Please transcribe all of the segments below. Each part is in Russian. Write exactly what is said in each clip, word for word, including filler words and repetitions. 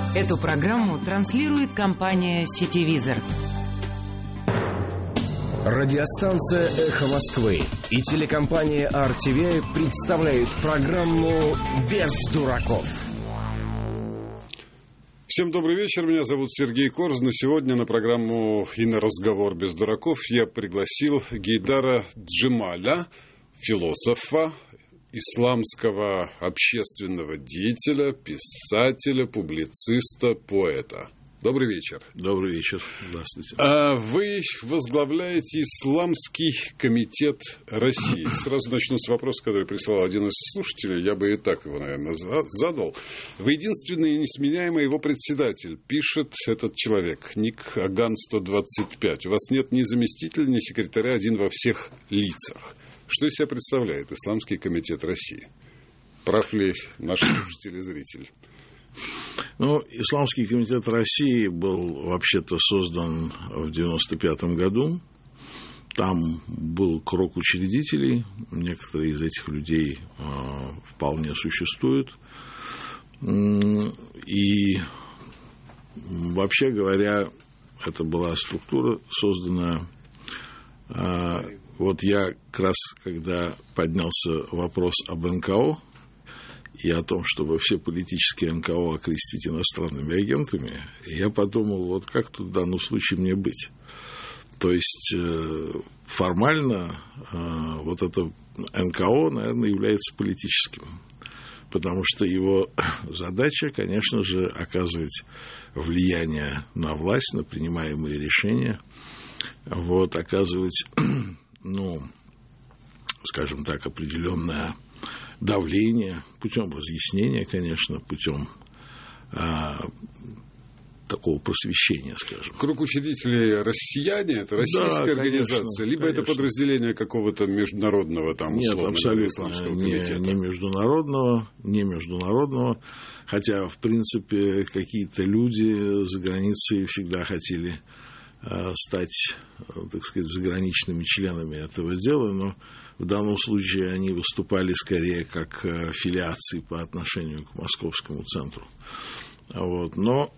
Эту программу транслирует компания «Сетевизор». Радиостанция «Эхо Москвы» и телекомпания ар ти ви представляют программу «Без дураков». Всем добрый вечер, меня зовут Сергей Корзун, и сегодня на программу и на разговор без дураков я пригласил Гейдара Джемаля, философа, исламского общественного деятеля, писателя, публициста, поэта. Добрый вечер. Добрый вечер. Здравствуйте. А вы возглавляете Исламский комитет России. Сразу начну с вопроса, который прислал один из слушателей. Я бы и так его, наверное, задал. Вы единственный и несменяемый его председатель. Пишет этот человек. Ник Аган сто двадцать пять. У вас нет ни заместителя, ни секретаря, один во всех лицах. Что из себя представляет Исламский комитет России? Прав ли наш слушатель и зритель? Ну, Исламский комитет России был вообще-то создан в девяносто пятом году. Там был круг учредителей. Некоторые из этих людей э, вполне существуют. И, вообще говоря, это была структура, созданная... Э, вот я как раз, когда поднялся вопрос об эн ка о, и о том, чтобы все политические эн ка о окрестить иностранными агентами, я подумал, вот как тут в данном случае мне быть. То есть формально вот это эн ка о, наверное, является политическим, потому что его задача, конечно же, оказывать влияние на власть, на принимаемые решения, вот, оказывать, ну, скажем так, определенное давление, путем разъяснения, конечно, путем а, такого просвещения, скажем. Круг учредителей россияне, это российская да, организация, конечно, либо конечно. Это подразделение какого-то международного там Нет, условно абсолютно исламского не, комитета? Не международного, не международного, хотя, в принципе, какие-то люди за границей всегда хотели а, стать, так сказать, заграничными членами этого дела, но в данном случае они выступали скорее как филиации по отношению к московскому центру. Вот. Но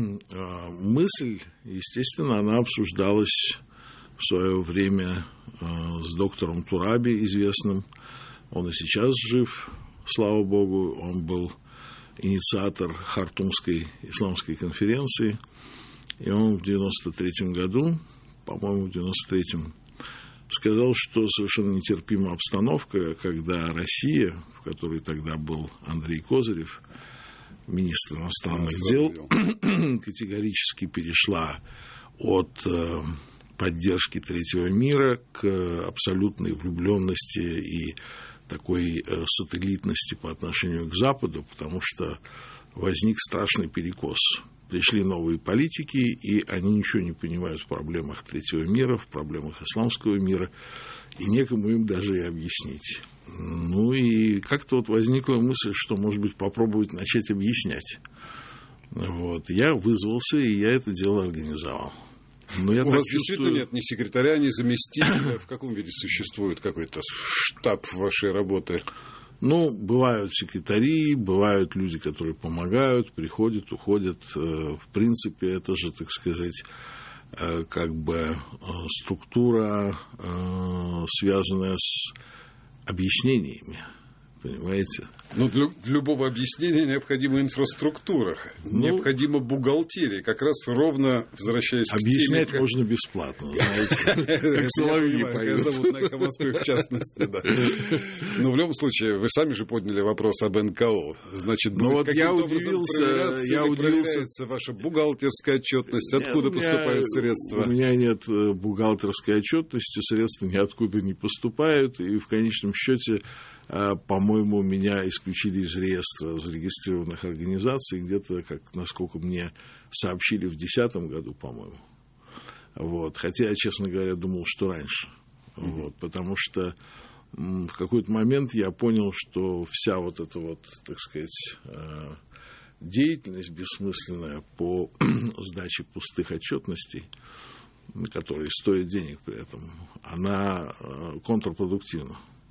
мысль, естественно, она обсуждалась в свое время с доктором Тураби, известным. Он и сейчас жив, слава богу. Он был инициатор Хартумской исламской конференции. И он в девяносто третьем году, по-моему, в девяносто третьем, сказал, что совершенно нетерпима обстановка, когда Россия, в которой тогда был Андрей Козырев, министр иностранных дел, категорически перешла от э, поддержки третьего мира к абсолютной влюбленности и такой э, сателлитности по отношению к Западу, потому что возник страшный перекос. Пришли новые политики, и они ничего не понимают в проблемах третьего мира, в проблемах исламского мира, и некому им даже и объяснить. Ну и как-то вот возникла мысль, что, может быть, попробовать начать объяснять. Вот. Я вызвался, и я это дело организовал. Но я У вас чувствую... действительно нет ни секретаря, ни заместителя? В каком виде существует какой-то штаб вашей работы? Ну, бывают секретари, бывают люди, которые помогают, приходят, уходят. В принципе, это же, так сказать, как бы структура, связанная с объяснениями. Понимаете? Ну, для, для любого объяснения необходима инфраструктура, ну, необходима бухгалтерия. Как раз ровно возвращаясь к теме... Объяснять можно бесплатно, знаете. Как соловьи поют. Я зовут на «Эхо Москвы» в частности, да. Но в любом случае, вы сами же подняли вопрос об эн ка о. Значит, будет каким-то образом проверяться или проверяется ваша бухгалтерская отчетность, откуда поступают средства? У меня нет бухгалтерской отчетности, средства ниоткуда не поступают, и в конечном счете, по-моему, меня исключили из реестра зарегистрированных организаций где-то, как, насколько мне сообщили, в две тысячи десятом году, по-моему. Вот. Хотя я, честно говоря, думал, что раньше. Mm-hmm. Вот. Потому что в какой-то момент я понял, что вся вот эта вот, так сказать, деятельность бессмысленная по сдаче пустых отчетностей, которые стоят денег при этом, она контрпродуктивна.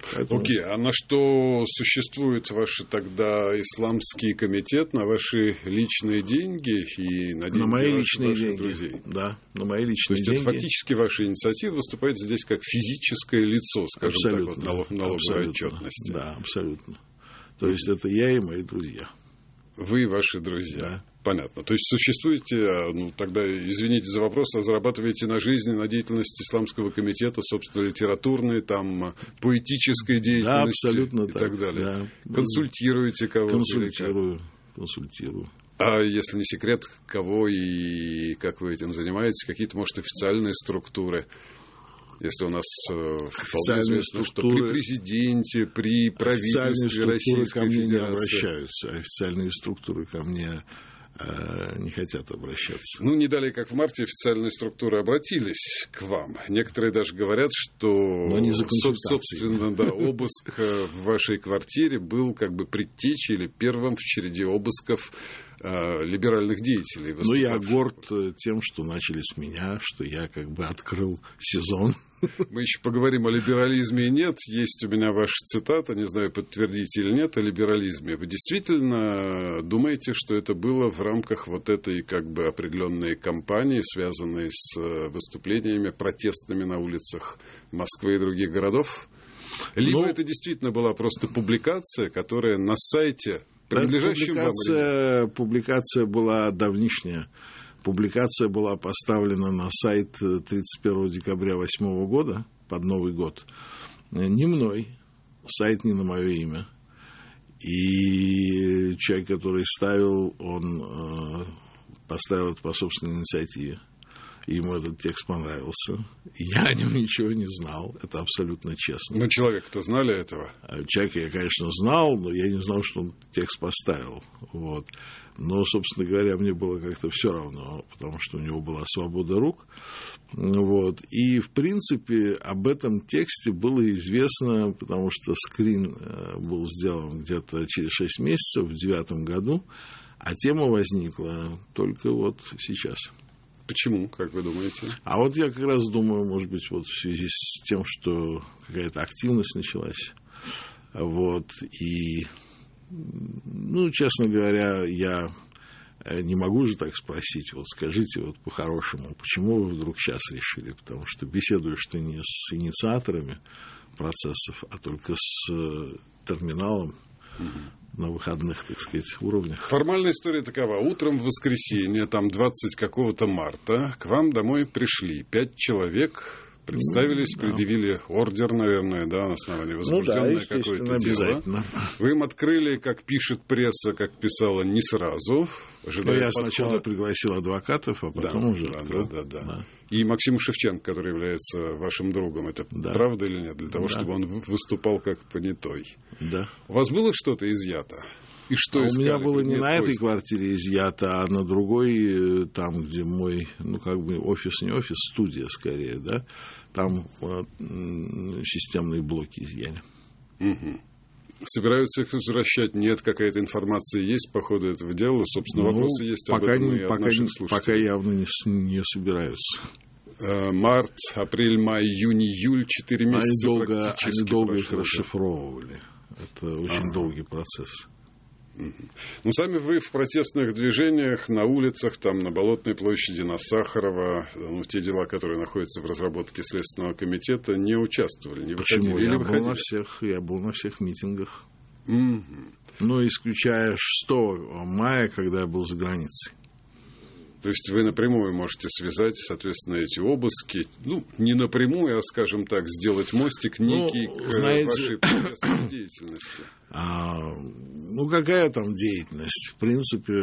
Поэтому... Окей, а на что существует ваш тогда исламский комитет? На ваши личные деньги и на деньги на мои ваших, личные ваших деньги. друзей? Да, на мои личные деньги. То есть это фактически ваша инициатива выступает здесь как физическое лицо, скажем абсолютно, так, вот, налоговой абсолютно, отчетности. Да, абсолютно. То есть это я и мои друзья. Вы и ваши друзья. Да. Понятно. То есть существуете, ну тогда, извините за вопрос, а зарабатываете на жизни, на деятельности Исламского комитета, собственно, литературной, там, поэтической деятельности, да, абсолютно и так, так далее. Да. Консультируете кого-то? Консультирую, консультирую. А если не секрет, кого и как вы этим занимаетесь? Какие-то, может, официальные структуры? Если у нас э, вполне известно, что при президенте, при правительстве Российской ко мне Федерации... не обращаются. Официальные структуры ко мне э, не хотят обращаться. Ну, не далее, как в марте, официальные структуры обратились к вам. Некоторые даже говорят, что, собственно, да, обыск в вашей квартире был как бы предтечей или первым в череде обысков либеральных деятелей. Ну, я горд тем, что начали с меня, что я как бы открыл сезон. Мы еще поговорим о либерализме. Нет, есть у меня ваша цитата, не знаю, подтвердите или нет, о либерализме. Вы действительно думаете, что это было в рамках вот этой как бы определенной кампании, связанной с выступлениями протестными на улицах Москвы и других городов? Либо ну, это действительно была просто публикация, которая на сайте... Публикация, публикация была давнишняя. Публикация была поставлена на сайт тридцать первого декабря две тысячи восьмого года, под Новый год. Не мной, сайт не на мое имя. И человек, который ставил, он поставил это по собственной инициативе. Ему этот текст понравился. Я о нем ничего не знал. Это абсолютно честно. Но человека-то знали этого? Человека я, конечно, знал, но я не знал, что он текст поставил. Вот. Но, собственно говоря, мне было как-то все равно, потому что у него была свобода рук. Вот. И, в принципе, об этом тексте было известно, потому что скрин был сделан где-то через шесть месяцев, в две тысячи девятом году, а тема возникла только вот сейчас. Почему, как вы думаете? А вот я как раз думаю, может быть, вот в связи с тем, что какая-то активность началась. Вот, и, ну, честно говоря, я не могу же так спросить, вот скажите вот по-хорошему, почему вы вдруг сейчас решили? Потому что беседуешь ты не с инициаторами процессов, а только с терминалом. Угу. На выходных, так сказать, уровнях. Формальная история такова. Утром в воскресенье, там двадцатого какого-то марта, к вам домой пришли пять человек, представились, ну, да. предъявили ордер, наверное, да, на основании возбужденное ну, да, какое-то дело. Вы им открыли, как пишет пресса, как писала, не сразу. Ну, я сначала пригласил адвокатов, а потом да, уже да, открыл. Да, да, да. да. И Максим Шевченко, который является вашим другом, это да. правда или нет? Для того, да. чтобы он выступал как понятой. Да. У вас было что-то изъято? И что а искали? У меня было не нет, на этой поиск. квартире изъято, а на другой, там, где мой, ну, как бы офис, не офис, студия скорее, да, там вот, системные блоки изъяли. Угу. Собираются их возвращать? Нет, какая-то информация есть по ходу этого дела? Собственно, ну, вопросы есть об этом не, и от пока, наших не, слушателей. Пока явно не, не собираются. Март, апрель, май, июнь, июль, четыре месяца они долго, практически они долго прошло, их расшифровывали. Это очень ага. долгий процесс. Ну, сами вы в протестных движениях на улицах, там, на Болотной площади, на Сахарова, ну, те дела, которые находятся в разработке Следственного комитета, не участвовали, не выходили. Почему? Я, или был на всех, я был на всех митингах. Mm-hmm. Ну, исключая шестого мая, когда я был за границей. То есть вы напрямую можете связать, соответственно, эти обыски, ну, не напрямую, а, скажем так, сделать мостик некий ну, к знаете, вашей протестной деятельности. А, ну, какая там деятельность? В принципе,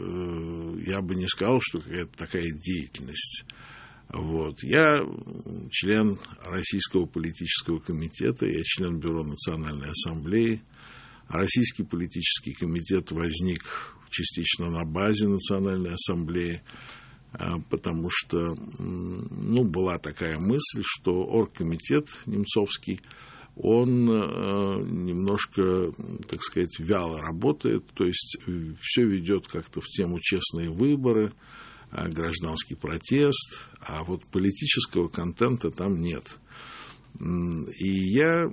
я бы не сказал, что какая-то такая деятельность. Вот. Я член Российского политического комитета, я член Бюро Национальной ассамблеи. Российский политический комитет возник частично на базе Национальной ассамблеи, потому что ну, была такая мысль, что оргкомитет немцовский, он немножко, так сказать, вяло работает, то есть все ведет как-то в тему честные выборы, гражданский протест, а вот политического контента там нет. И я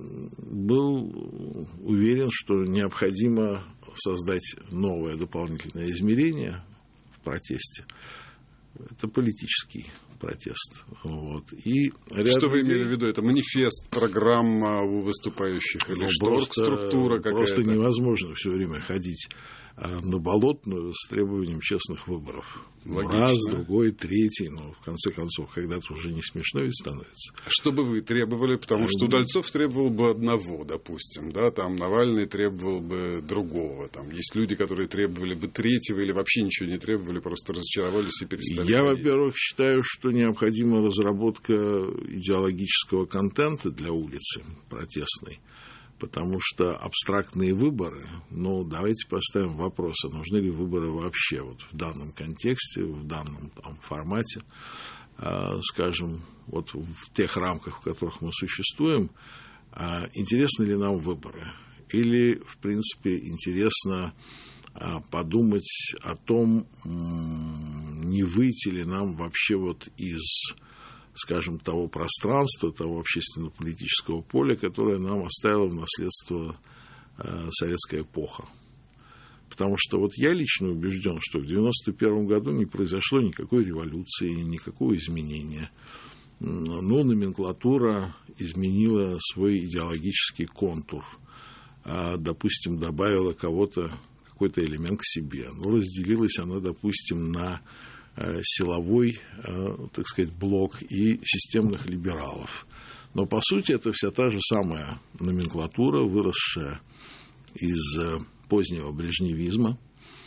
был уверен, что необходимо создать новое дополнительное измерение в протесте. Это политический протест. Вот. И что вы людей... имели в виду? Это манифест, программа у выступающих или ну, что? Просто, структура какая-то? Просто невозможно все время ходить на Болотную с требованием честных выборов. Логично. Раз, другой, третий, но в конце концов, когда-то уже не смешно ведь становится. Что бы вы требовали? Потому что Удальцов требовал бы одного, допустим, да, там Навальный требовал бы другого. Там есть люди, которые требовали бы третьего или вообще ничего не требовали, просто разочаровались и перестали. Я, ходить. Во-первых, считаю, что необходима разработка идеологического контента для улицы протестной. Потому что абстрактные выборы, ну, давайте поставим вопрос, а нужны ли выборы вообще вот в данном контексте, в данном там, формате, э, скажем, вот в тех рамках, в которых мы существуем, э, интересны ли нам выборы? Или, в принципе, интересно э, подумать о том, э, не выйти ли нам вообще вот из... скажем, того пространства, того общественно-политического поля, которое нам оставила в наследство э, советская эпоха. Потому что вот я лично убежден, что в девяносто первом году не произошло никакой революции, никакого изменения. Но номенклатура изменила свой идеологический контур. А, допустим, добавила кого-то, какой-то элемент к себе. Ну, разделилась она, допустим, на силовой, так сказать, блок и системных либералов. Но, по сути, это вся та же самая номенклатура, выросшая из позднего брежневизма.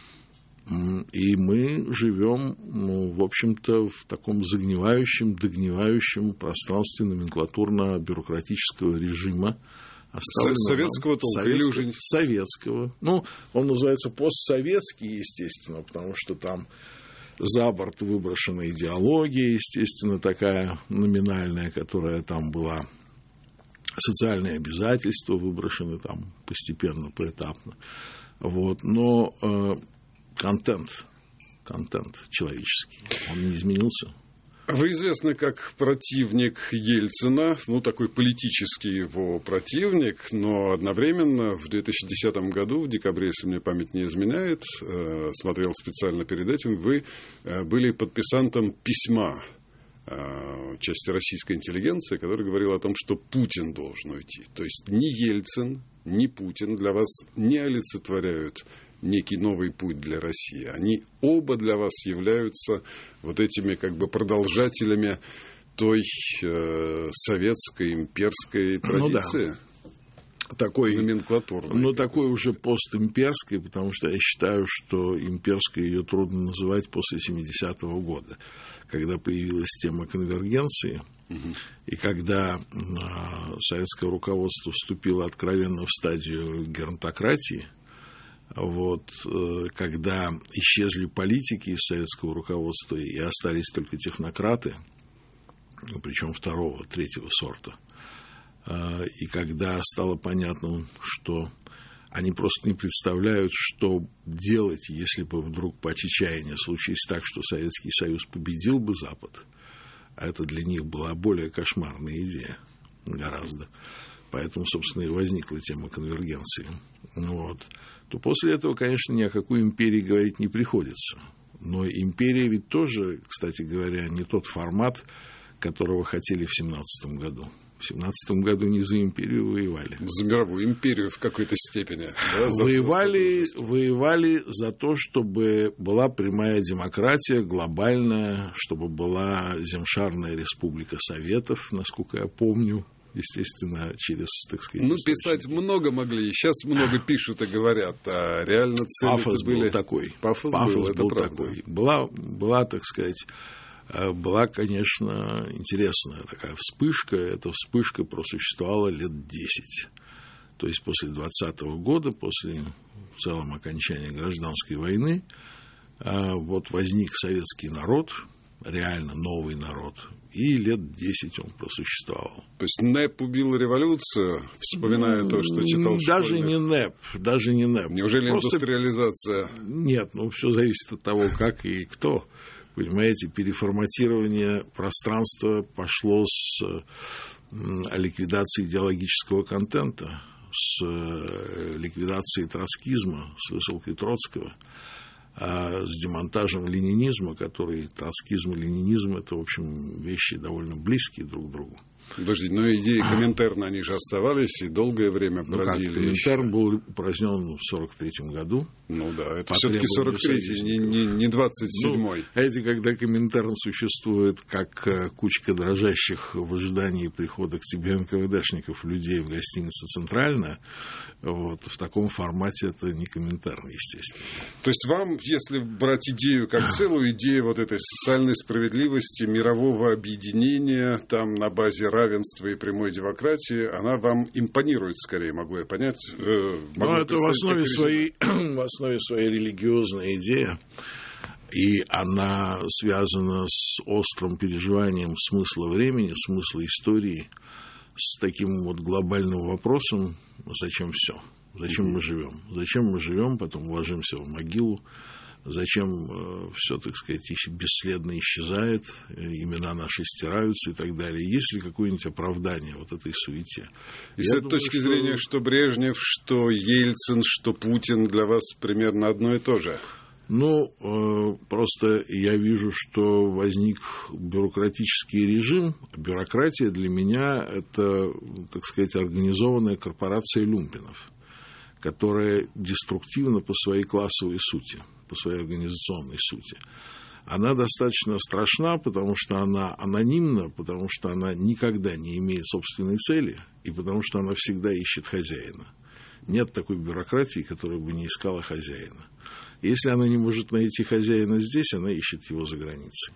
И мы живем, ну, в общем-то, в таком загнивающем, догнивающем пространстве номенклатурно-бюрократического режима. Советского толка или уже... Советского. Ну, он называется постсоветский, естественно, потому что там за борт выброшена идеология, естественно, такая номинальная, которая там была. Социальные обязательства выброшены там постепенно, поэтапно. Вот. Но э, контент, контент человеческий, он не изменился. Вы известны как противник Ельцина, ну, такой политический его противник, но одновременно в две тысячи десятом году, в декабре, если мне память не изменяет, э, смотрел специально перед этим, вы э, были подписантом письма э, части российской интеллигенции, который говорил о том, что Путин должен уйти. То есть ни Ельцин, ни Путин для вас не олицетворяют некий новый путь для России. Они оба для вас являются вот этими как бы продолжателями той э, советской имперской традиции. Ну, да. Такой, номенклатурной. Ну, такой уже постимперской, потому что я считаю, что имперской ее трудно называть после семидесятого года, когда появилась тема конвергенции, угу. И когда э, советское руководство вступило откровенно в стадию геронтократии. Вот, когда исчезли политики из советского руководства и остались только технократы, причем второго, третьего сорта, и когда стало понятно, что они просто не представляют, что делать, если бы вдруг по чечаянию случилось так, что Советский Союз победил бы Запад, а это для них была более кошмарная идея гораздо. Поэтому, собственно, и возникла тема конвергенции. Вот. То после этого, конечно, ни о какой империи говорить не приходится. Но империя ведь тоже, кстати говоря, не тот формат, которого хотели в семнадцатом году. В семнадцатом году не за империю воевали. За мировую империю в какой-то степени. Да, за воевали, воевали за то, чтобы была прямая демократия, глобальная, чтобы была Земшарная республика Советов, насколько я помню. Естественно, через, так сказать... Ну, писать много могли, сейчас много пишут и говорят, а реально цели Пафос были... был такой. Пафос, Пафос был, был, это был правда. такой. Была, была, так сказать, была, конечно, интересная такая вспышка. Эта вспышка просуществовала лет десять. То есть, после двадцатого года, после в целом окончания гражданской войны, вот возник советский народ, реально новый народ, и лет десять он просуществовал. То есть НЭП убил революцию, вспоминая то, что читал в Даже школьных... не НЭП, даже не НЭП. Неужели Просто... индустриализация? Нет, ну все зависит от того, как и кто. Понимаете, переформатирование пространства пошло с ликвидацией идеологического контента, с ликвидацией троцкизма, с высылкой Троцкого, а с демонтажем ленинизма, который троцкизм и ленинизм — это, в общем, вещи довольно близкие друг к другу. Подожди, но идеи Коминтерна, они же оставались и долгое время ну бродили. Как, Коминтерн был упразднен в сорок третьем году. Ну да, это все-таки сорок третий, не, не, не двадцать седьмой. Ну, эти, когда Коминтерн существует как кучка дрожащих в ожидании прихода к тебе эн ка вэ дэшников людей в гостинице «Центральная», вот, в таком формате это не Коминтерн, естественно. То есть вам, если брать идею как целую, идея вот этой социальной справедливости, мирового объединения, там на базе равенства и прямой демократии, она вам импонирует скорее, могу я понять? Э, могу Но это в основе, своей, в основе своей религиозная идея, и она связана с острым переживанием смысла времени, смысла истории, с таким вот глобальным вопросом: зачем все? Зачем мы живем? Зачем мы живем, потом ложимся в могилу? Зачем э, все, так сказать, бесследно исчезает, э, имена наши стираются и так далее? Есть ли какое-нибудь оправдание вот этой суете? И с этой точки что... зрения, что Брежнев, что Ельцин, что Путин для вас примерно одно и то же? Ну, э, просто я вижу, что возник бюрократический режим. Бюрократия для меня – это, так сказать, организованная корпорация люмпинов, которая деструктивна по своей классовой сути, по своей организационной сути. Она достаточно страшна, потому что она анонимна, потому что она никогда не имеет собственной цели, и потому что она всегда ищет хозяина. Нет такой бюрократии, которая бы не искала хозяина. Если она не может найти хозяина здесь, она ищет его за границей.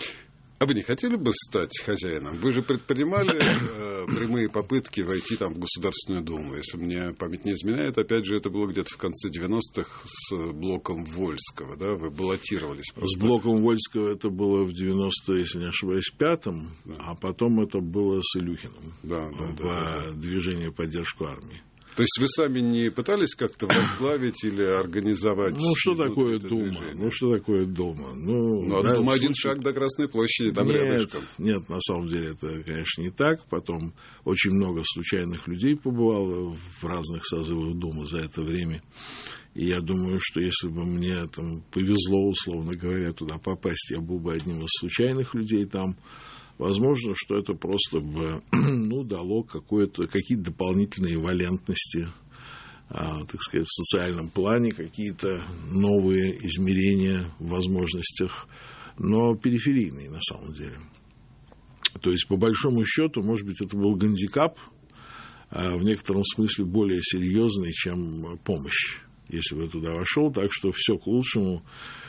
А вы не хотели бы стать хозяином? Вы же предпринимали э, прямые попытки войти там в Государственную Думу. Если мне память не изменяет, опять же, это было где-то в конце девяностых с блоком Вольского, да? Вы баллотировались просто. С блоком Вольского это было в девяносто, если не ошибаюсь, пятом, да. А потом это было с Илюхиным, да, да, в да, да, да. движении поддержку армии. То есть вы сами не пытались как-то возглавить или организовать? Ну, что такое Дума? Движение? Ну, что такое Дума? Ну, ну да, Дума один случае... шаг до Красной площади, там нет, рядышком. Нет, на самом деле это, конечно, не так. Потом очень много случайных людей побывало в разных созывах Думы за это время. И я думаю, что если бы мне там повезло, условно говоря, туда попасть, я был бы одним из случайных людей там. Возможно, что это просто бы, ну, дало какое-то, какие-то дополнительные валентности, а, так сказать, в социальном плане, какие-то новые измерения в возможностях, но периферийные на самом деле. То есть, по большому счету, может быть, это был гандикап, а в некотором смысле более серьезный, чем помощь, если бы я туда вошел. Так что все к лучшему.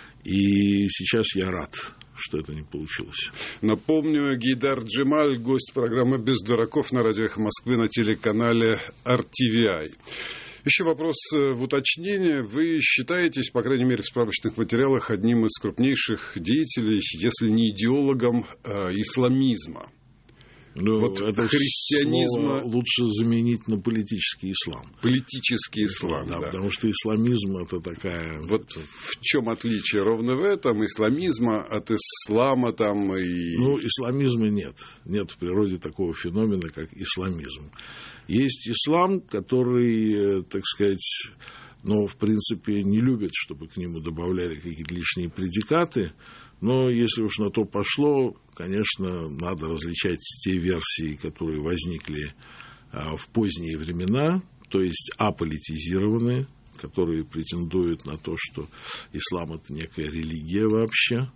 И сейчас я рад, что это не получилось. Напомню, Гейдар Джемаль, гость программы «Без дураков» на радио «Эхо Москвы» на телеканале ар ти ви ай. Еще вопрос в уточнение. Вы считаетесь, по крайней мере, в справочных материалах, одним из крупнейших деятелей, если не идеологом, э, исламизма. Ну, вот это христианизма лучше заменить на политический ислам. Политический ислам, да, да. Потому что исламизм это такая... Вот в чем отличие ровно в этом исламизма от ислама там и... Ну, исламизма нет. Нет в природе такого феномена, как исламизм. Есть ислам, который, так сказать, ну, в принципе, не любит, чтобы к нему добавляли какие-то лишние предикаты. Но если уж на то пошло, конечно, надо различать те версии, которые возникли а, в поздние времена, то есть аполитизированные, которые претендуют на то, что ислам – это некая религия вообще.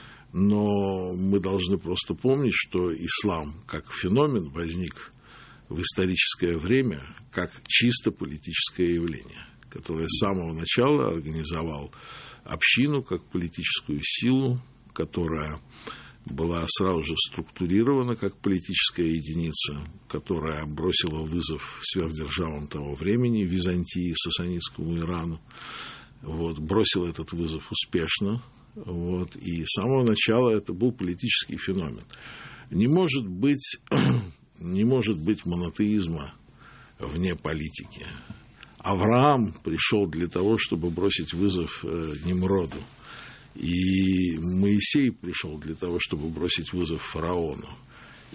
Но мы должны просто помнить, что ислам как феномен возник в историческое время как чисто политическое явление, которое с самого начала организовал общину как политическую силу, которая была сразу же структурирована как политическая единица, которая бросила вызов сверхдержавам того времени, Византии, сасанидскому Ирану. Вот, бросила этот вызов успешно. Вот, и с самого начала это был политический феномен. Не может быть, не может быть монотеизма вне политики. Авраам пришел для того, чтобы бросить вызов Немроду. И Моисей пришел для того, чтобы бросить вызов фараону.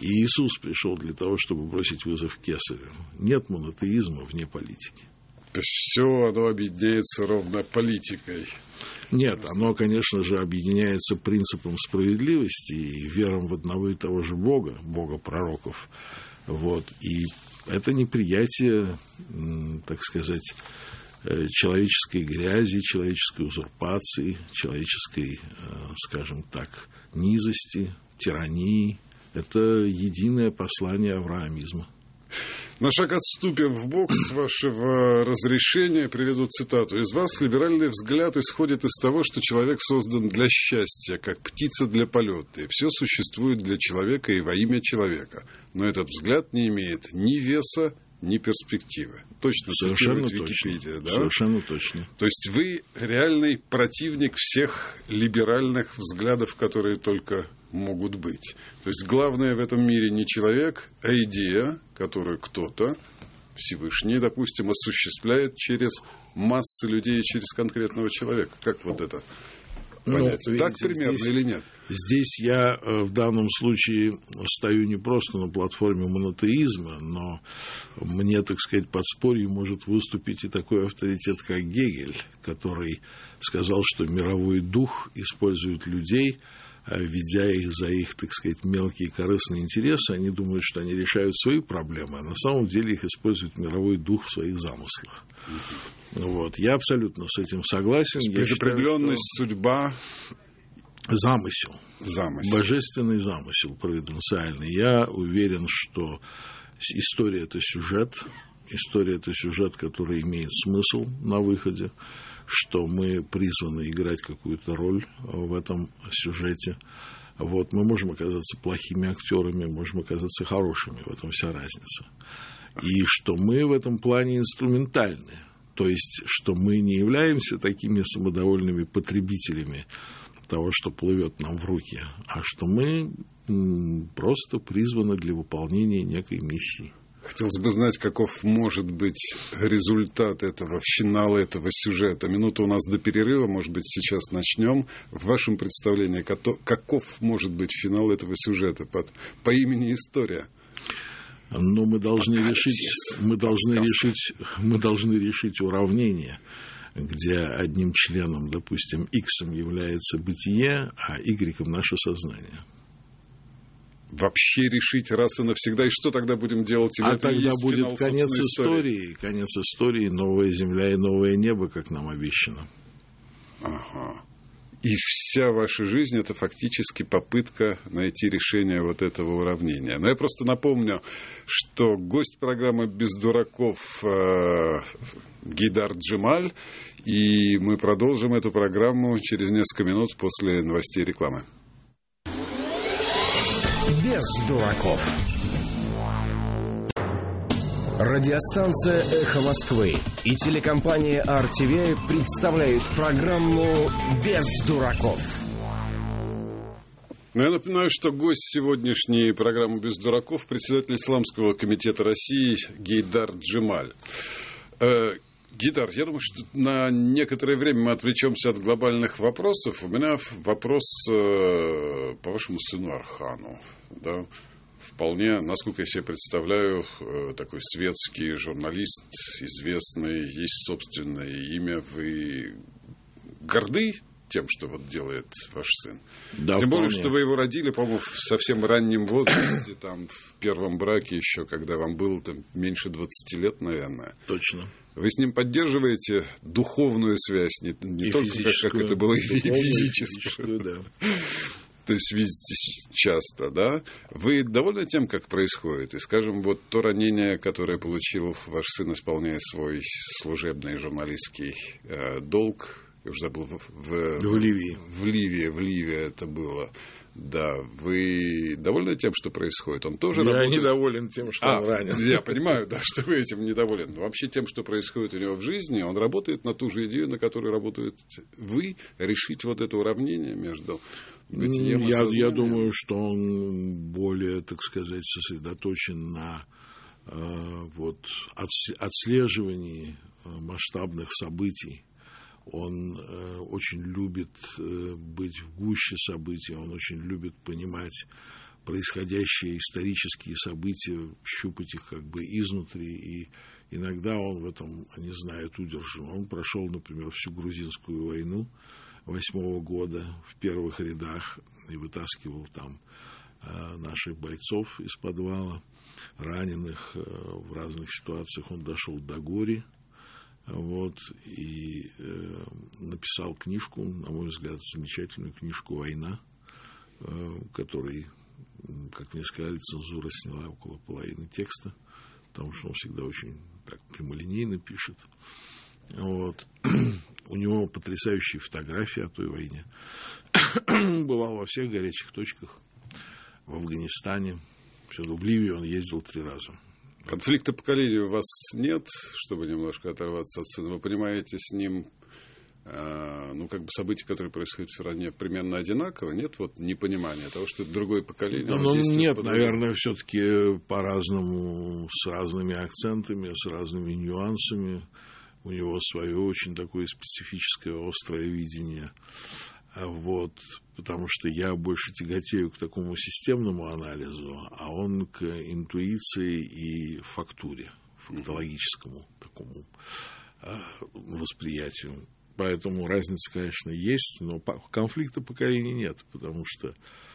И Иисус пришел для того, чтобы бросить вызов Кесарю. Нет монотеизма вне политики. То есть все оно объединяется ровно политикой. Нет, оно, конечно же, объединяется принципом справедливости и верой в одного и того же Бога, Бога пророков. Вот. И это неприятие, так сказать, человеческой грязи, человеческой узурпации, человеческой, скажем так, низости, тирании. Это единое послание авраамизма. На шаг отступим в бок, с вашего разрешения приведу цитату. «Из вас либеральный взгляд исходит из того, что человек создан для счастья, как птица для полета, и все существует для человека и во имя человека. Но этот взгляд не имеет ни веса, ни перспективы». Точно цитирует Википедия, да? Совершенно точно. То есть вы реальный противник всех либеральных взглядов, которые только могут быть. То есть главное в этом мире не человек, а идея, которую кто-то, Всевышний, допустим, осуществляет через массы людей, через конкретного человека. Как вот это понять? Ну, так примерно здесь, или нет? Здесь я в данном случае стою не просто на платформе монотеизма, но мне, так сказать, подспорье может выступить и такой авторитет, как Гегель, который сказал, что мировой дух использует людей, ведя их за их, так сказать, мелкие корыстные интересы. Они думают, что они решают свои проблемы, а на самом деле их использует мировой дух в своих замыслах. Вот. Я абсолютно с этим согласен. Предопределенность, что... судьба. Замысел. Замысел. Божественный замысел провиденциальный. Я уверен, что история – это сюжет. История – это сюжет, который имеет смысл на выходе, что мы призваны играть какую-то роль в этом сюжете. Вот. Мы можем оказаться плохими актерами, можем оказаться хорошими, в этом вся разница. И что мы в этом плане инструментальны. То есть, что мы не являемся такими самодовольными потребителями того, что плывет нам в руки, а что мы просто призваны для выполнения некой миссии. Хотелось бы знать, каков может быть результат этого, финала этого сюжета. Минута у нас до перерыва, может быть, сейчас начнем. В вашем представлении, каков может быть финал этого сюжета под, по имени «История»? Но мы должны решить, мы должны решить, мы должны решить уравнение, где одним членом, допустим, X является бытие, а Y наше сознание. Вообще решить раз и навсегда, и что тогда будем делать? А тогда будет финал, конец истории. истории, конец истории, новая земля и новое небо, как нам обещано. Ага. И вся ваша жизнь – это фактически попытка найти решение вот этого уравнения. Но я просто напомню, что гость программы «Без дураков» э, Гейдар Джемаль, и мы продолжим эту программу через несколько минут после новостей и рекламы. Без дураков. Радиостанция «Эхо Москвы» и телекомпания ар ти ви представляют программу «Без дураков». Я напоминаю, что гость сегодняшней программы «Без дураков» председатель Исламского комитета России Гейдар Джемаль. Э, Гейдар, я думаю, что на некоторое время мы отвлечемся от глобальных вопросов. У меня вопрос э, по вашему сыну Архану, да? Вполне, насколько я себе представляю, такой светский журналист, известный, есть собственное имя. Вы горды тем, что вот делает ваш сын? Да, Тем вполне. более, что вы его родили, по-моему, в совсем раннем возрасте, там, в первом браке еще, когда вам было там, меньше двадцати лет, наверное. Точно. Вы с ним поддерживаете духовную связь, не, не только как, как это было, и физическую. Да. То есть видите часто, да? Вы довольны тем, как происходит? И, скажем, вот то ранение, которое получил ваш сын, исполняя свой служебный журналистский э, долг, я уже забыл, в, в, в Ливии. В Ливии, в Ливии это было. Да, вы довольны тем, что происходит? Он тоже я работает... недоволен тем, что а, он ранен. Я понимаю, да, что вы этим недоволен. Но вообще тем, что происходит у него в жизни, он работает на ту же идею, на которой работаете вы, решить вот это уравнение между бытием и я, сознанием. я думаю, что он более, так сказать, сосредоточен на э, вот, отслеживании масштабных событий. Он э, очень любит э, быть в гуще событий, он очень любит понимать происходящие исторические события, щупать их как бы изнутри, и иногда он в этом не знает удержу. Он прошел, например, всю грузинскую войну восьмого года в первых рядах и вытаскивал там э, наших бойцов из подвала, раненых э, в разных ситуациях. Он дошел до Гори, вот, и э, написал книжку, на мой взгляд, замечательную книжку «Война», э, которой, как мне сказали, цензура сняла около половины текста, потому что он всегда очень так прямолинейно пишет. Вот. У него потрясающие фотографии о той войне. Бывал во всех горячих точках. В Афганистане. Всюду. В Ливию он ездил три раза. Конфликта поколений у вас нет, чтобы немножко оторваться от сына. Вы понимаете с ним, э, ну, как бы события, которые происходят в стране, примерно одинаково? Нет вот непонимания того, что это другое поколение? Ну, нет, наверное, все-таки по-разному, с разными акцентами, с разными нюансами. У него свое очень такое специфическое, острое видение. Вот, потому что я больше тяготею к такому системному анализу, а он к интуиции и фактуре, фактологическому такому э, восприятию. Поэтому разница, конечно, есть, но конфликта поколений нет, потому что,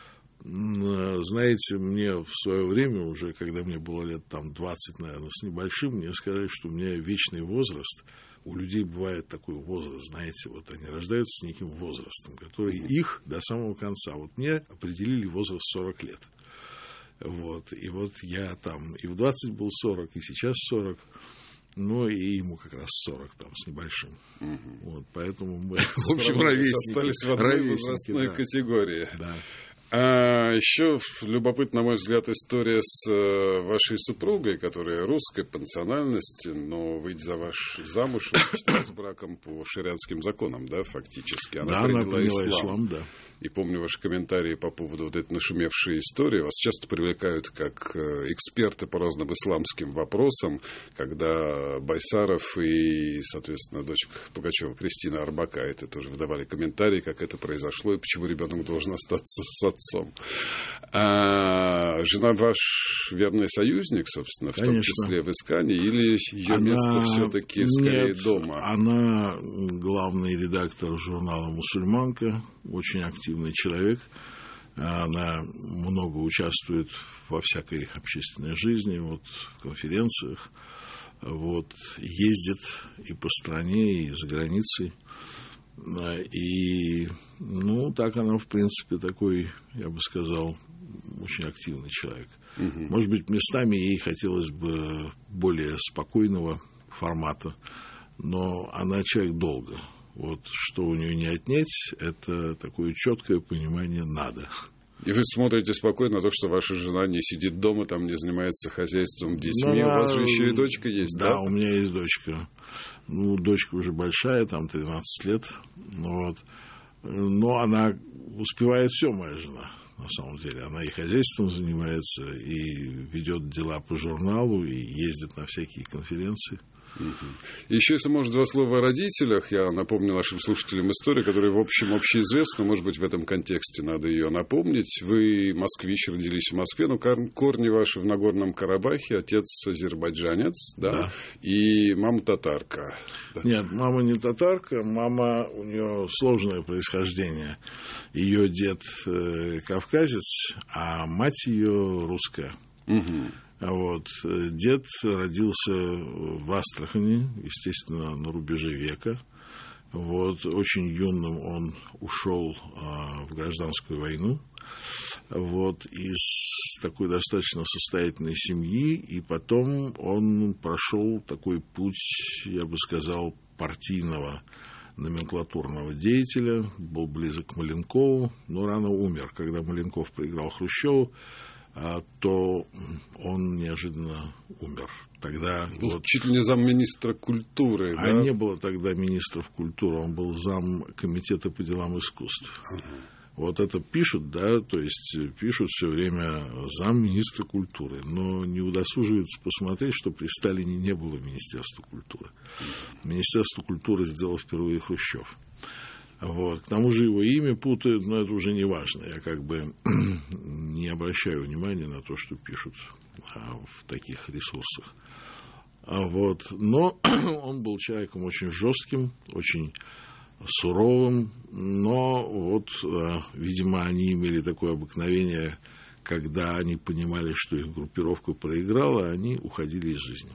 знаете, мне в свое время уже, когда мне было лет там двадцать, наверное, с небольшим, мне сказали, что у меня вечный возраст. У людей бывает такой возраст, знаете, вот они рождаются с неким возрастом, который их до самого конца. Вот мне определили возраст сорок лет. Вот. И вот я там и в двадцать был сорок, и сейчас сорок. Ну, и ему как раз сорок там с небольшим. Угу. Вот, поэтому мы, в общем, ровесники. Остались в одной возрастной да. категории. Да. А еще любопытна, на мой взгляд, история с вашей супругой, которая русской по национальности, но, выйдя за ваш замуж, вы сочетались браком по шариатским законам, да, фактически. Она да, приняла, она приняла ислам. ислам, да. И помню ваши комментарии по поводу вот этой нашумевшей истории. Вас часто привлекают как эксперты по разным исламским вопросам, когда Байсаров и, соответственно, дочка Пугачева Кристина Арбакайте тоже выдавали комментарии, как это произошло и почему ребенок должен остаться с отцом. А жена ваш верный союзник, собственно, в Конечно. том числе в Искане, или ее она... место все-таки скорее Нет, дома? Она главный редактор журнала «Мусульманка», очень активный человек. Она много участвует во всякой общественной жизни, вот, в конференциях, вот, ездит и по стране, и за границей. И, ну, так она, в принципе, такой, я бы сказал, очень активный человек. Угу. Может быть, местами ей хотелось бы более спокойного формата, но она человек долго. Вот что у нее не отнять, это такое четкое понимание «надо». И вы смотрите спокойно на то, что ваша жена не сидит дома, там не занимается хозяйством, детьми. Она... У вас же еще и дочка есть, да? Да, у меня есть дочка. Ну, дочка уже большая, там тринадцать лет. Вот. Но она успевает все, моя жена, на самом деле. Она и хозяйством занимается, и ведет дела по журналу, и ездит на всякие конференции. Угу. Еще, если можно, два слова о родителях. Я напомню нашим слушателям историю, которая, в общем, общеизвестна. Может быть, в этом контексте надо ее напомнить. Вы москвич, родились в Москве, но корни ваши в Нагорном Карабахе. Отец азербайджанец, да? Да. И мама татарка. Да. Нет, мама не татарка. Мама, у нее сложное происхождение. Ее дед э, кавказец, а мать ее русская. Угу. Вот. Дед родился в Астрахани, естественно, на рубеже века. Вот. Очень юным он ушел а, в гражданскую войну. Вот. Из такой достаточно состоятельной семьи. И потом он прошел такой путь, я бы сказал, партийного номенклатурного деятеля. Был близок к Маленкову, но рано умер. Когда Маленков проиграл Хрущеву, то он неожиданно умер. Тогда был вот, чуть ли не замминистра культуры. А да? не было тогда министров культуры, он был зам комитета по делам искусств. Ага. Вот это пишут, да, то есть пишут все время замминистра культуры, но не удосуживаются посмотреть, что при Сталине не было Министерства культуры. Министерство культуры сделал впервые Хрущев. Вот. К тому же его имя путают, но это уже не важно. Я как бы не обращаю внимания на то, что пишут в таких ресурсах. Вот. Но он был человеком очень жестким, очень суровым, но вот, видимо, они имели такое обыкновение, когда они понимали, что их группировка проиграла, они уходили из жизни.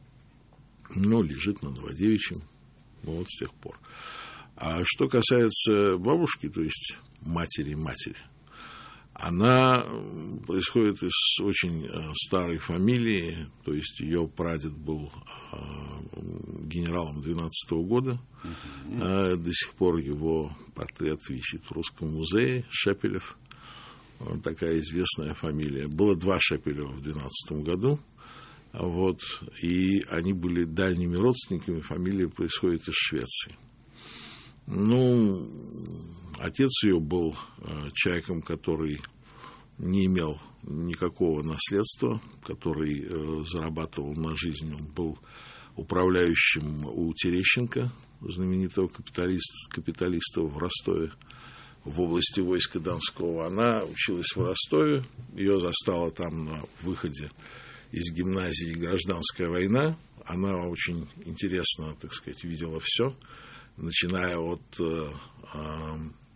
Ну, лежит на Новодевичьем, ну, вот с тех пор. А что касается бабушки, то есть матери-матери, она происходит из очень старой фамилии, то есть ее прадед был генералом двенадцатого года, mm-hmm. до сих пор его портрет висит в Русском музее, Шепелев, такая известная фамилия. Было два Шепелева в двенадцатом году, вот, и они были дальними родственниками, фамилия происходит из Швеции. Ну, отец ее был э, человеком, который не имел никакого наследства, который э, зарабатывал на жизнь. Он был управляющим у Терещенко, знаменитого капиталиста, капиталиста в Ростове, в области войска Донского. Она училась в Ростове, ее застала там на выходе из гимназии «Гражданская война». Она очень интересно, так сказать, видела все, начиная от э, э,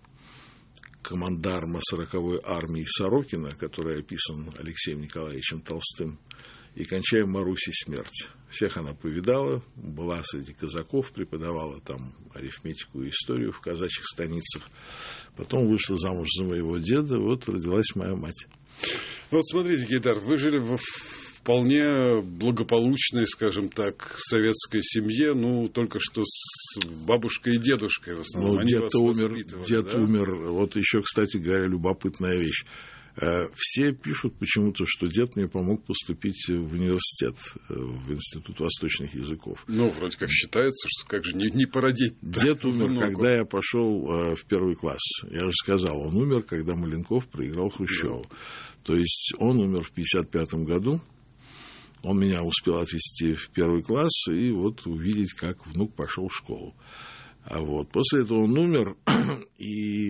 командарма сороковой армии Сорокина, который описан Алексеем Николаевичем Толстым, и кончая Марусей смерть. Всех она повидала, была среди казаков, преподавала там арифметику и историю в казачьих станицах. Потом вышла замуж за моего деда, вот родилась моя мать. Ну вот смотрите, Гейдар, вы жили в вполне благополучной, скажем так, советской семье, ну, только что с бабушкой и дедушкой в основном. Ну, Они дед вас умер, дед да? умер. Вот еще, кстати говоря, любопытная вещь. Все пишут почему-то, что дед мне помог поступить в университет, в Институт восточных языков. Ну, вроде как считается, что как же не, не породить. Дед умер, много. Когда я пошел в первый класс. Я же сказал, он умер, когда Маленков проиграл Хрущеву. Да. То есть он умер в пятьдесят пятом году. Он меня успел отвезти в первый класс и вот увидеть, как внук пошел в школу. А вот. После этого он умер, и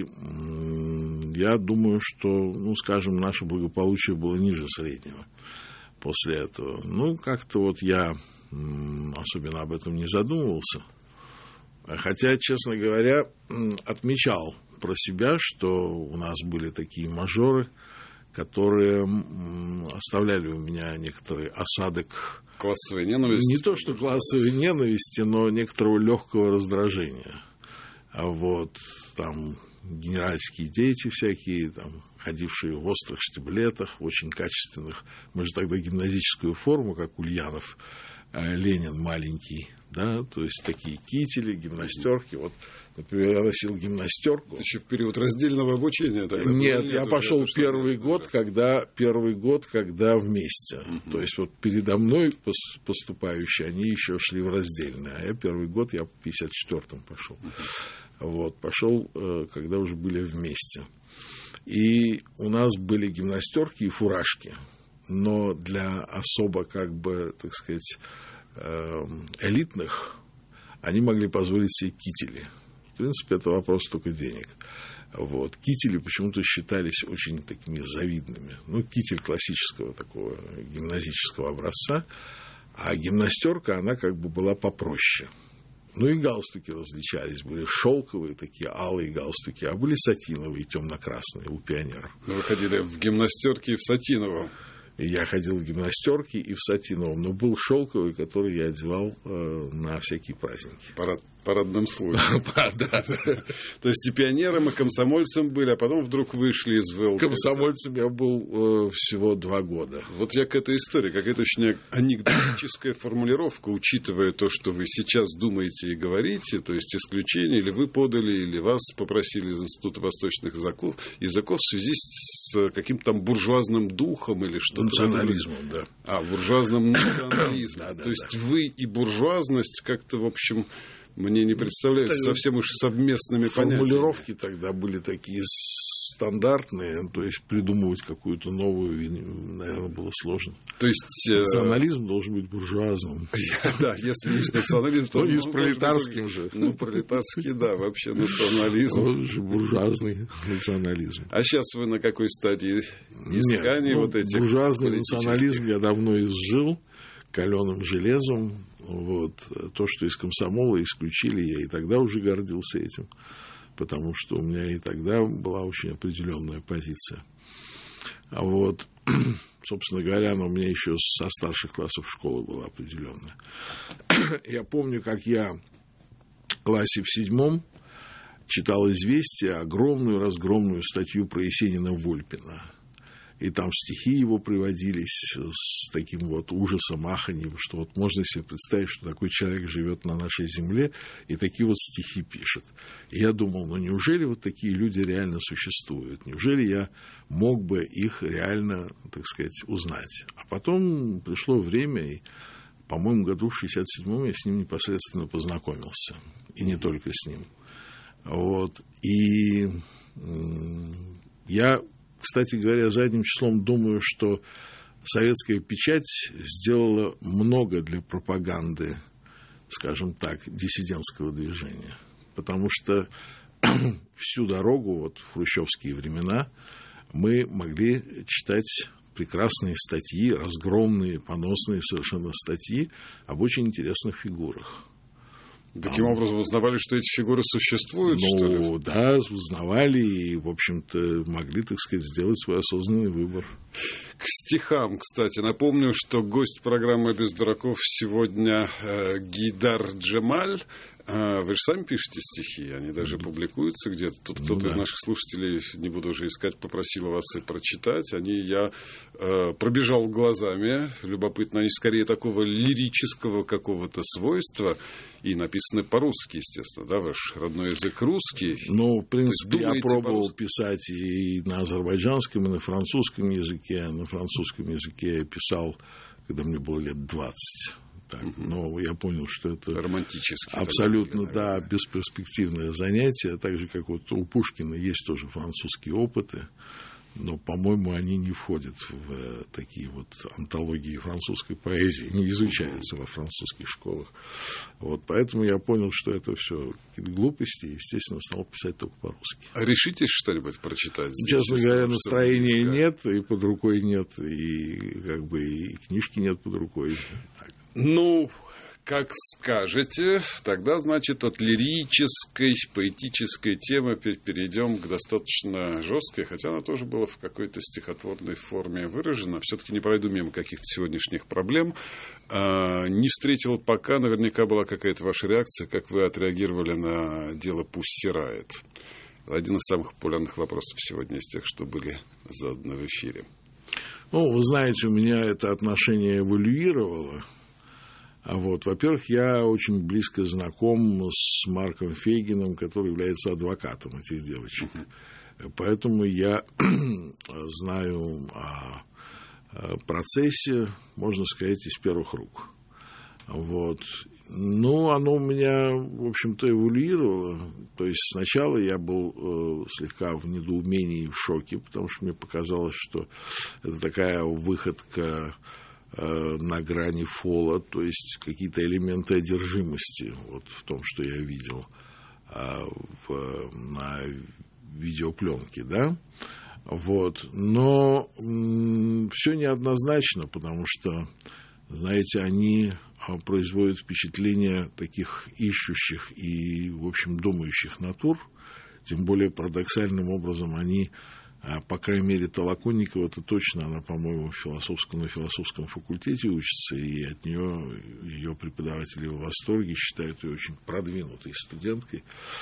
я думаю, что, ну, скажем, наше благополучие было ниже среднего после этого. Ну, как-то вот я особенно об этом не задумывался. Хотя, честно говоря, отмечал про себя, что у нас были такие мажоры, которые оставляли у меня некоторый осадок. Классовой ненависти? Не то, что классовой ненависти, но некоторого легкого раздражения. А вот там генеральские дети всякие, там, ходившие в острых штиблетах, в очень качественных. Мы же тогда гимназическую форму, как Ульянов, Ленин маленький, да, то есть такие кители, гимнастерки. Вот, например, я носил гимнастерку. Это еще в период раздельного обучения тогда? Нет, я пошел первый год, когда, первый год, когда вместе. Uh-huh. То есть вот передо мной поступающие, они еще шли в раздельное. А я первый год, я в пятьдесят четвёртом пошел. Uh-huh. Вот, пошел, когда уже были вместе. И у нас были гимнастерки и фуражки. Но для особо, как бы, так сказать, элитных, они могли позволить себе кители. В принципе, это вопрос только денег. Вот. Кители почему-то считались очень такими завидными. Ну, китель классического такого гимназического образца, а гимнастерка, она как бы была попроще. Ну, и галстуки различались. Были шелковые такие, алые галстуки, а были сатиновые, темно-красные у пионеров. Вы ходили в гимнастерке и в сатиновом. Я ходил в гимнастерке и в сатиновом, но был шелковый, который я одевал э, на всякие праздники. Парад, парадным случаем. То есть и пионером, и комсомольцем были, а потом вдруг вышли из ВЛКСМ. Комсомольцем я был всего два года. Вот я к этой истории, какая-то очень анекдотическая формулировка, учитывая то, что вы сейчас думаете и говорите, то есть исключение, или вы подали, или вас попросили из Института восточных языков, языков в связи с каким-то там буржуазным духом или что-то. Национализмом, да. А, буржуазным национализмом. То есть вы и буржуазность как-то, в общем, мне не представляется ну, совсем уж совместными понятиями. Формулировки тогда были такие стандартные, то есть придумывать какую-то новую, наверное, было сложно. То есть национализм должен быть буржуазным. Да, если есть национализм, то... Ну, не с пролетарским же. Ну, пролетарский, да, вообще национализм. Он же буржуазный национализм. А сейчас вы на какой стадии искания вот этих... Буржуазный национализм я давно изжил каленым железом. Вот. То, что из комсомола исключили, я и тогда уже гордился этим, потому что у меня и тогда была очень определенная позиция. А вот, собственно говоря, она у меня еще со старших классов школы была определенная. Я помню, как я в классе в седьмом читал «Известия», огромную разгромную статью про Есенина-Вольпина. И там стихи его приводились с таким вот ужасом, аханьем, что вот можно себе представить, что такой человек живет на нашей земле и такие вот стихи пишет. И я думал, ну неужели вот такие люди реально существуют? Неужели я мог бы их реально, так сказать, узнать? А потом пришло время, и, по-моему, году в шестьдесят седьмом я с ним непосредственно познакомился. И не только с ним. Вот. И я... Кстати говоря, задним числом думаю, что советская печать сделала много для пропаганды, скажем так, диссидентского движения. Потому что всю дорогу, вот в хрущевские времена, мы могли читать прекрасные статьи, разгромные, поносные совершенно статьи об очень интересных фигурах. Таким Там, образом, узнавали, что эти фигуры существуют, ну, что ли? Да, узнавали и, в общем-то, могли, так сказать, сделать свой осознанный выбор. К стихам, кстати, напомню, что гость программы «Без дураков» сегодня э, Гейдар Джемаль. А вы же сами пишете стихи, они даже публикуются где-то. Тут кто-то ну, да. из наших слушателей, не буду уже искать, попросил вас и прочитать. Они, я э, пробежал глазами, любопытно, они скорее такого лирического какого-то свойства и написаны по-русски, естественно, да, ваш родной язык русский. Ну, в принципе, я пробовал писать и на азербайджанском, и на французском языке. На французском языке я писал, когда мне было лет двадцать. Так, но я понял, что это абсолютно, да, бесперспективное занятие, так же, как вот у Пушкина есть тоже французские опыты, но, по-моему, они не входят в такие вот антологии французской поэзии, не изучаются во французских школах. Вот, поэтому я понял, что это все какие-то глупости, и, естественно, стал писать только по-русски. А решитесь что-нибудь прочитать? Здесь, честно говоря, настроения нет, и под рукой нет, и как бы и книжки нет под рукой. Ну, как скажете, тогда, значит, от лирической, поэтической темы перейдем к достаточно жесткой, хотя она тоже была в какой-то стихотворной форме выражена. Все-таки не пройду мимо каких-то сегодняшних проблем. А, не встретил пока, наверняка была какая-то ваша реакция, как вы отреагировали на дело «Пусть Riot». Один из самых популярных вопросов сегодня из тех, что были заданы в эфире. Ну, вы знаете, у меня это отношение эволюировало. Вот. Во-первых, я очень близко знаком с Марком Фейгином, который является адвокатом этих девочек. Поэтому я знаю о процессе, можно сказать, из первых рук. Вот. Ну, оно у меня, в общем-то, эволюировало. То есть сначала я был э, слегка в недоумении, в шоке, потому что мне показалось, что это такая выходка на грани фола, то есть какие-то элементы одержимости вот, в том, что я видел а, в, на видеопленке, да, вот, но м- все неоднозначно, потому что, знаете, они производят впечатление таких ищущих и, в общем, думающих натур, тем более парадоксальным образом они, по крайней мере, Толоконникова-то точно, она, по-моему, в философском, на философском факультете учится, и от нее ее преподаватели в восторге, считают ее очень продвинутой студенткой.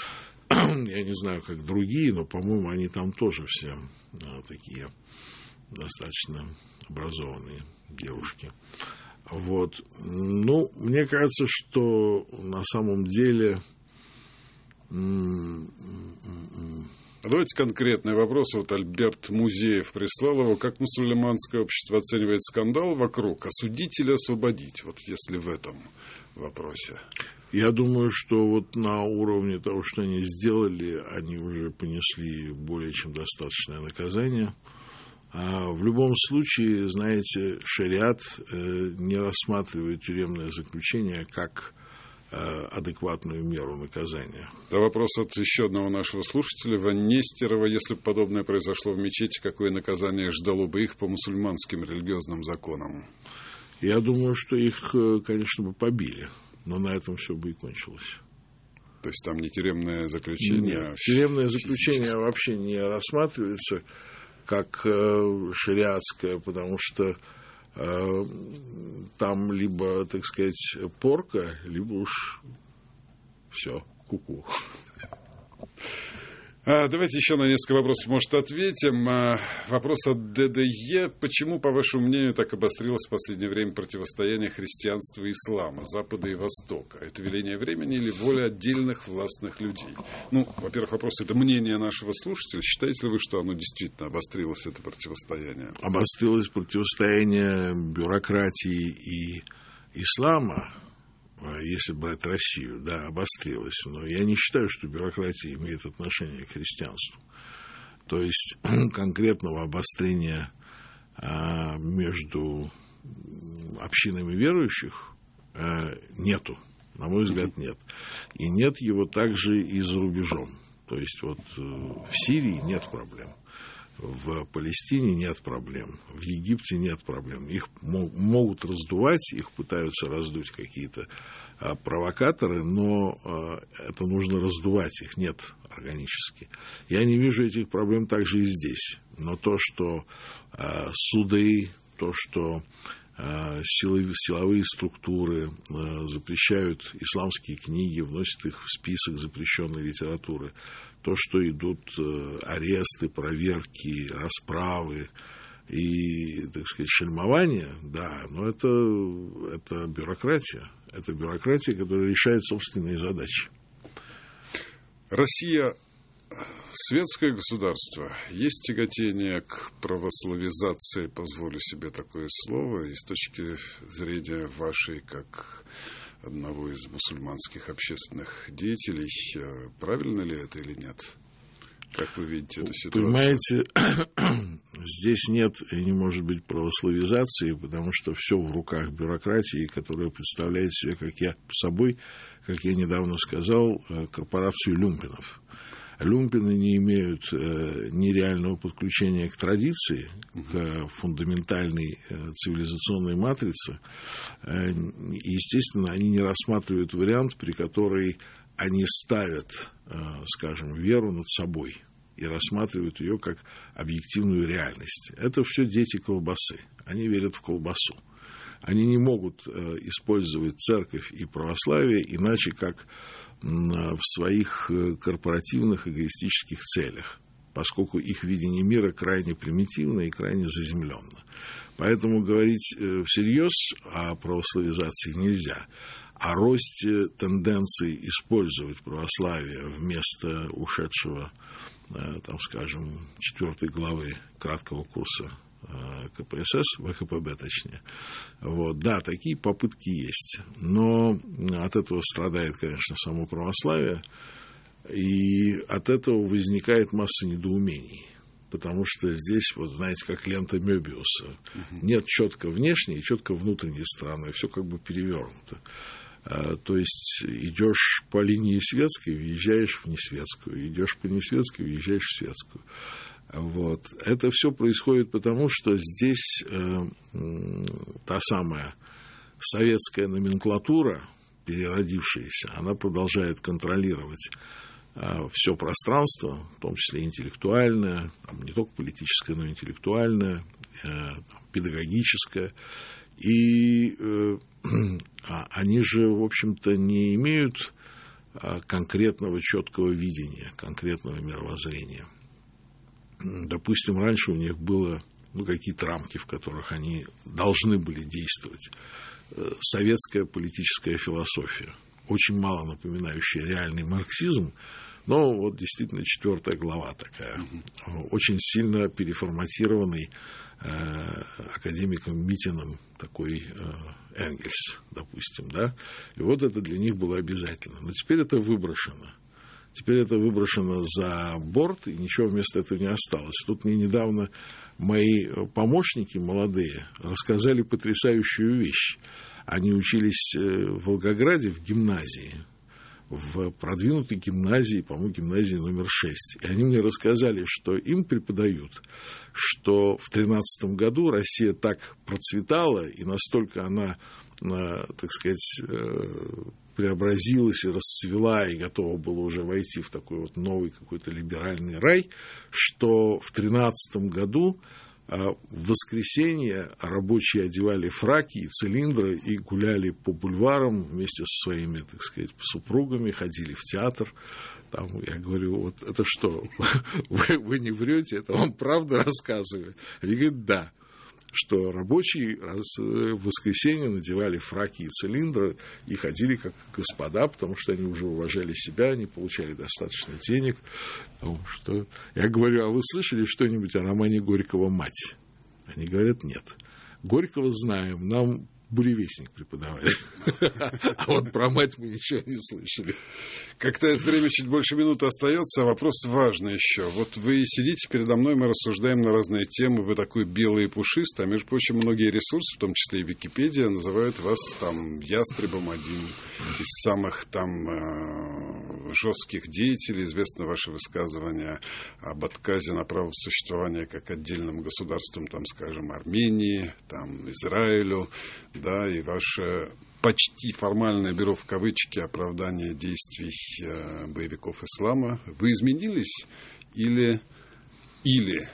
Я не знаю, как другие, но, по-моему, они там тоже все такие достаточно образованные девушки. Вот. Ну, мне кажется, что на самом деле... Давайте конкретный вопрос. Вот Альберт Музеев прислал его. Как мусульманское общество оценивает скандал вокруг? Осудить или освободить? Вот если в этом вопросе. Я думаю, что вот на уровне того, что они сделали, они уже понесли более чем достаточное наказание. А в любом случае, знаете, шариат не рассматривает тюремное заключение как адекватную меру наказания. Да, вопрос от еще одного нашего слушателя, Ван Нестерова. Если бы подобное произошло в мечети, какое наказание ждало бы их по мусульманским религиозным законам? Я думаю, что их, конечно, бы побили, но на этом все бы и кончилось. То есть там не тюремное заключение? Нет, тюремное заключение вообще не рассматривается как шариатское, потому что там либо, так сказать, порка, либо уж все, ку-ку. А, давайте еще на несколько вопросов, может, ответим. А, вопрос от ДДЕ. Почему, по вашему мнению, так обострилось в последнее время противостояние христианства и ислама, Запада и Востока? Это веление времени или воля отдельных властных людей? Ну, во-первых, вопрос, это мнение нашего слушателя. Считаете ли вы, что оно действительно обострилось, это противостояние? Обострилось противостояние бюрократии и ислама, если брать Россию, да, обострилась. Но я не считаю, что бюрократия имеет отношение к христианству. То есть конкретного обострения а, между общинами верующих а, нету. На мой взгляд, нет. И нет его также и за рубежом. То есть вот в Сирии нет проблем. В Палестине нет проблем, в Египте нет проблем. Их могут раздувать, их пытаются раздуть какие-то а, провокаторы, но а, это нужно раздувать, их нет органически. Я не вижу этих проблем также и здесь. Но то, что а, суды, то, что а, силовые, силовые структуры а, запрещают исламские книги, вносят их в список запрещенной литературы, то, что идут аресты, проверки, расправы и, так сказать, шельмование, да, но это, это бюрократия. Это бюрократия, которая решает собственные задачи. Россия светское государство. Есть тяготение к православизации, позволю себе такое слово, и с точки зрения вашей, как одного из мусульманских общественных деятелей, правильно ли это или нет? Как вы видите эту ситуацию? Понимаете, здесь нет и не может быть православизации, потому что все в руках бюрократии, которая представляет себе, как я собой, как я недавно сказал, корпорацию люмпинов. Люмпины не имеют э, ни реального подключения к традиции, к фундаментальной э, цивилизационной матрице. Э, и, естественно, они не рассматривают вариант, при котором они ставят, э, скажем, веру над собой и рассматривают ее как объективную реальность. Это все дети колбасы. Они верят в колбасу. Они не могут э, использовать церковь и православие иначе, как в своих корпоративных эгоистических целях, поскольку их видение мира крайне примитивно и крайне заземленно. Поэтому говорить всерьез о православизации нельзя. О росте тенденции использовать православие вместо ушедшего, там, скажем, четвертой главы краткого курса ка пэ эс эс, вэ ха пэ бэ точнее. Вот. Да, такие попытки есть. Но от этого страдает, конечно, само православие. И от этого возникает масса недоумений. Потому что здесь, вот знаете, как лента Мёбиуса. Uh-huh. Нет четко внешней и четко внутренней стороны. Все как бы перевернуто. А, то есть идешь по линии светской, въезжаешь в несветскую. Идешь по несветской, въезжаешь в светскую. Вот. Это все происходит потому, что здесь э, та самая советская номенклатура, переродившаяся, она продолжает контролировать э, все пространство, в том числе интеллектуальное, там, не только политическое, но и интеллектуальное, э, там, педагогическое. И э, они же, в общем-то, не имеют э, конкретного четкого видения, конкретного мировоззрения. Допустим, раньше у них было ну, какие-то рамки, в которых они должны были действовать. Советская политическая философия, очень мало напоминающая реальный марксизм, но вот действительно четвертая глава такая, очень сильно переформатированный э, академиком Митиным такой э, Энгельс, допустим, да, и вот это для них было обязательно. Но теперь это выброшено. Теперь это выброшено за борт, и ничего вместо этого не осталось. Тут мне недавно мои помощники молодые рассказали потрясающую вещь. Они учились в Волгограде в гимназии, в продвинутой гимназии, по-моему, гимназии номер шесть. И они мне рассказали, что им преподают, что в тринадцатом году Россия так процветала, и настолько она, так сказать, преобразилась и расцвела, и готова была уже войти в такой вот новый какой-то либеральный рай, что в тринадцатом году в воскресенье рабочие одевали фраки и цилиндры и гуляли по бульварам вместе со своими, так сказать, супругами, ходили в театр. Там, я говорю, вот это что, вы, вы не врете, это вам правда рассказывали? Они говорят, да, что рабочие в воскресенье надевали фраки и цилиндры и ходили как господа, потому что они уже уважали себя, они получали достаточно денег. Что... Я говорю, а вы слышали что-нибудь о романе Горького «Мать»? Они говорят, нет. Горького знаем, нам буревестник преподавали. А вот про мать мы ничего не слышали. Как-то это время чуть больше минуты остается, а вопрос важный еще. Вот вы сидите передо мной, мы рассуждаем на разные темы, вы такой белый и пушистый, а между прочим, многие ресурсы, в том числе и Википедия, называют вас там ястребом, один из самых там э, жестких деятелей. Известно ваше высказывание об отказе на право существования как отдельным государством, там, скажем, Армении, там, Израилю, да, и ваше почти формальное, беру в кавычки, оправдание действий э, боевиков ислама. Вы изменились или... или...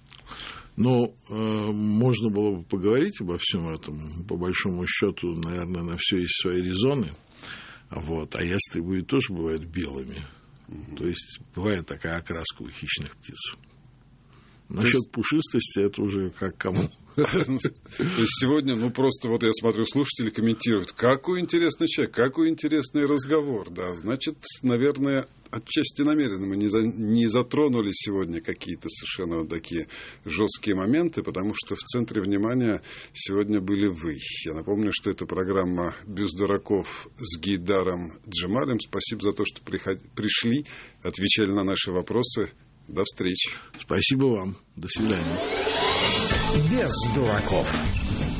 Ну, э, можно было бы поговорить обо всем этом. По большому счету, наверное, на все есть свои резоны. Вот. А ястребы тоже бывают белыми. Угу. То есть, бывает такая окраска у хищных птиц. Насчет есть... пушистости, это уже как кому. То есть сегодня, ну просто вот я смотрю, слушатели комментируют, какой интересный человек, какой интересный разговор. Да, значит, наверное, отчасти намеренно мы не, за, не затронули сегодня какие-то совершенно вот такие жесткие моменты, потому что в центре внимания сегодня были вы. Я напомню, что это программа «Без дураков» с Гейдаром Джемалем. Спасибо за то, что приход... пришли, отвечали на наши вопросы. До встречи. Спасибо вам. До свидания. Без дураков.